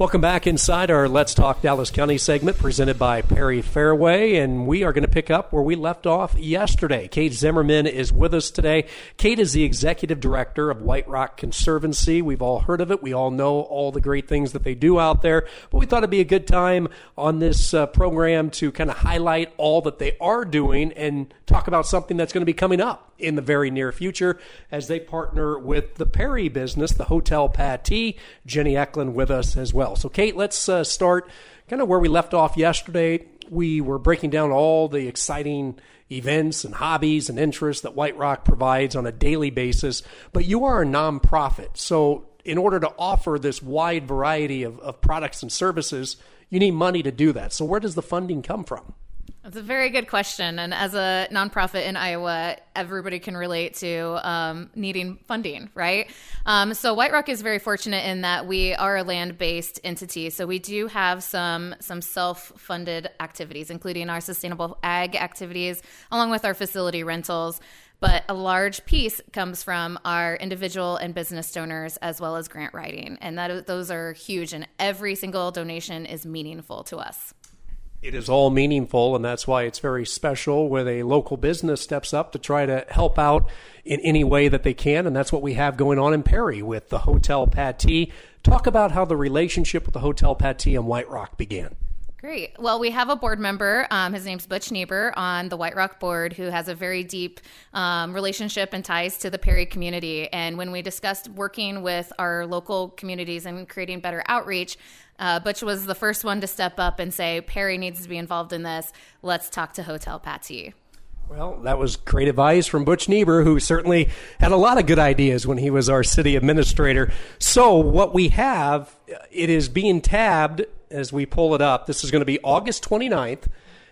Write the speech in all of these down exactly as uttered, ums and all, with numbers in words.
Welcome back inside our Let's Talk Dallas County segment presented by Perry Fairway, and we are going to pick up where we left off yesterday. Kate Zimmerman is with us today. Kate is the executive director of White Rock Conservancy. We've all heard of it. We all know all the great things that they do out there, but we thought it'd be a good time on this uh, program to kind of highlight all that they are doing and talk about something that's going to be coming up in the very near future as they partner with the Perry business, the Hotel Pattee. Jenny Eklund with us as well. So, Kate, let's uh, start kind of where we left off yesterday. We were breaking down all the exciting events and hobbies and interests that White Rock provides on a daily basis, but you are a nonprofit. So in order to offer this wide variety of, of products and services, you need money to do that. So where does the funding come from? That's a very good question. And as a nonprofit in Iowa, everybody can relate to um, needing funding, right? Um, so White Rock is very fortunate in that we are a land-based entity. So we do have some some self-funded activities, including our sustainable ag activities, along with our facility rentals. But a large piece comes from our individual and business donors as well as grant writing. And that those are huge. And every single donation is meaningful to us. It is all meaningful, and that's why it's very special when a local business steps up to try to help out in any way that they can, and that's what we have going on in Perry with the Hotel Pattee. Talk about how the relationship with the Hotel Pattee and White Rock began. Great. Well, we have a board member, um, his name's Butch Niebuhr, on the White Rock board, who has a very deep um, relationship and ties to the Perry community. And when we discussed working with our local communities and creating better outreach, uh, Butch was the first one to step up and say, Perry needs to be involved in this. Let's talk to Hotel Pattee. Well, that was great advice from Butch Niebuhr, who certainly had a lot of good ideas when he was our city administrator. So what we have, it is being tabbed as we pull it up. This is going to be August twenty-ninth,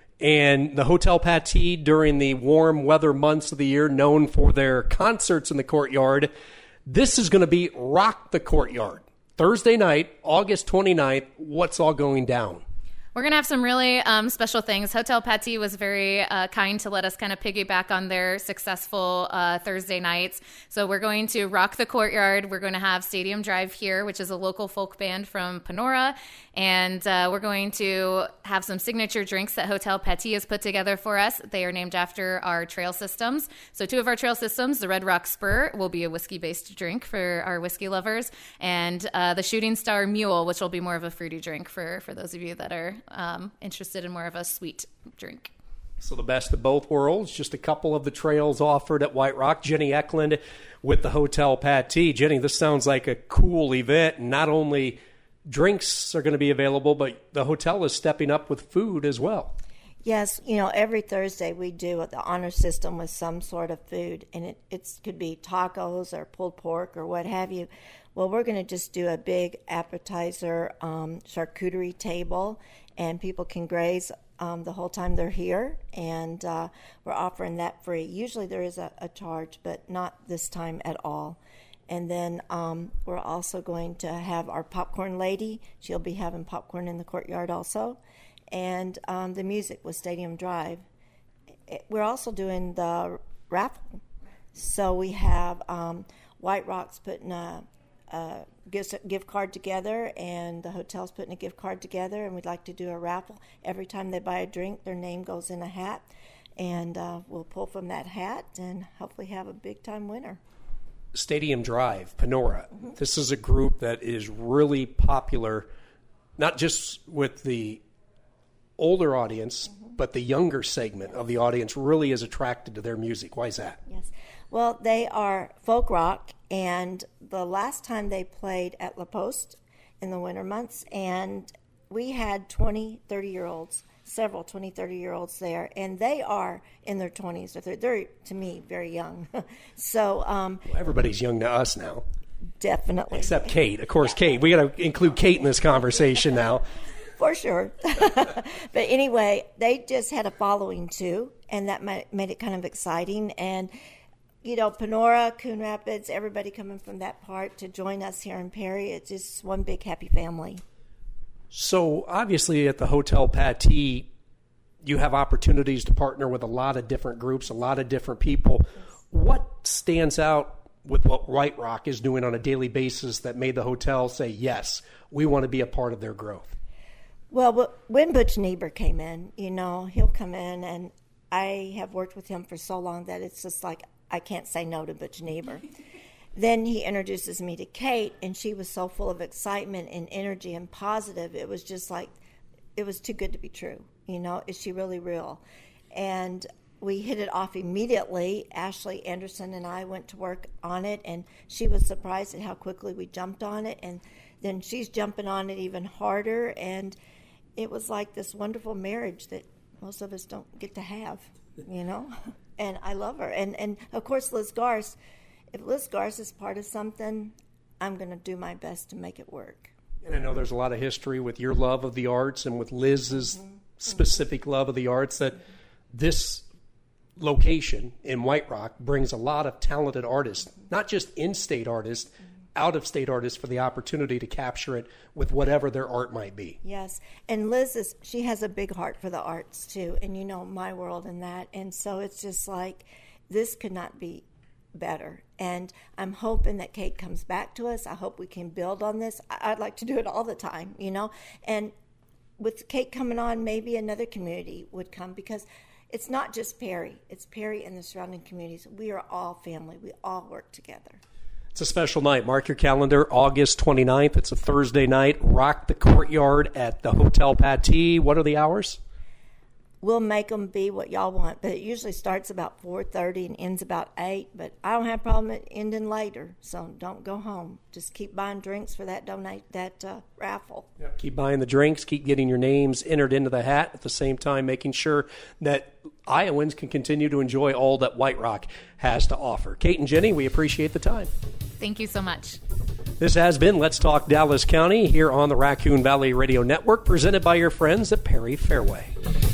and the Hotel Pattee during the warm weather months of the year, known for their concerts in the courtyard. This is going to be Rock the Courtyard. Thursday night, August twenty-ninth. What's all going down? We're going to have some really um, special things. Hotel Pattee was very uh, kind to let us kind of piggyback on their successful uh, Thursday nights. So we're going to rock the courtyard. We're going to have Stadium Drive here, which is a local folk band from Panora. And uh, we're going to have some signature drinks that Hotel Pattee has put together for us. They are named after our trail systems. So two of our trail systems, the Red Rock Spur, will be a whiskey-based drink for our whiskey lovers. And uh, the Shooting Star Mule, which will be more of a fruity drink for, for those of you that are Um, interested in more of a sweet drink. So the best of both worlds, just a couple of the trails offered at White Rock. Jenny Eklund with the Hotel Pattee. Jenny, this sounds like a cool event. Not only drinks are going to be available, but the hotel is stepping up with food as well. Yes, you know, every Thursday we do the honor system with some sort of food, and it it's, could be tacos or pulled pork or what have you. Well, we're going to just do a big appetizer um, charcuterie table, and people can graze um, the whole time they're here, and uh, we're offering that free. Usually there is a, a charge, but not this time at all. And then um, we're also going to have our popcorn lady. She'll be having popcorn in the courtyard also. And um, the music with Stadium Drive. It, we're also doing the raffle. So we have um, White Rock's putting a, a gift, gift card together, and the hotel's putting a gift card together, and we'd like to do a raffle. Every time they buy a drink, their name goes in a hat, and uh, we'll pull from that hat and hopefully have a big-time winner. Stadium Drive, Panora. Mm-hmm. This is a group that is really popular, not just with the older audience, mm-hmm. but the younger segment of the audience really is attracted to their music. Why is that? Yes. Well, they are folk rock, and the last time they played at La Poste in the winter months, and we had twenty, thirty-year-olds, several twenty, thirty-year-olds there, and they are in their twenties. They're, they're to me, very young. so um, well, everybody's young to us now. Definitely. Except Kate. Of course, Kate. We got to include Kate in this conversation now. For sure. But anyway, they just had a following, too, and that made it kind of exciting. And, you know, Panora, Coon Rapids, everybody coming from that part to join us here in Perry, it's just one big happy family. So, obviously, at the Hotel Pattee, you have opportunities to partner with a lot of different groups, a lot of different people. What stands out with what White Rock is doing on a daily basis that made the hotel say, yes, we want to be a part of their growth? Well, when Butch Niebuhr came in, you know, he'll come in, and I have worked with him for so long that it's just like I can't say no to Butch Niebuhr. Then he introduces me to Kate, and she was so full of excitement and energy and positive. It was just like, it was too good to be true. You know, is she really real? And we hit it off immediately. Ashley Anderson and I went to work on it, and she was surprised at how quickly we jumped on it. And then she's jumping on it even harder. And it was like this wonderful marriage that most of us don't get to have, you know? And I love her. And, and of course, Liz Garce. If Liz Garce is part of something, I'm going to do my best to make it work. And I know there's a lot of history with your love of the arts and with Liz's mm-hmm. specific love of the arts, that this location in White Rock brings a lot of talented artists, not just in-state artists, mm-hmm. out-of-state artists, for the opportunity to capture it with whatever their art might be. Yes, and Liz, is she has a big heart for the arts, too, and you know my world in that, and so it's just like, this could not be better. And I'm hoping that Kate comes back to us. I hope we can build on this. I'd like to do it all the time, you know. And with Kate coming on, maybe another community would come, because it's not just Perry. It's Perry and the surrounding communities. We are all family. We all work together. It's a special night. Mark your calendar, August twenty-ninth. It's a Thursday night. Rock the Courtyard at the Hotel Pattee. What are the hours? We'll make them be what y'all want, but it usually starts about four thirty and ends about eight, but I don't have a problem with ending later, so don't go home. Just keep buying drinks for that donate that uh, raffle. Yep. Keep buying the drinks, keep getting your names entered into the hat, at the same time making sure that Iowans can continue to enjoy all that White Rock has to offer. Kate and Jenny, we appreciate the time. Thank you so much. This has been Let's Talk Dallas County here on the Raccoon Valley Radio Network, presented by your friends at Perry Fairway.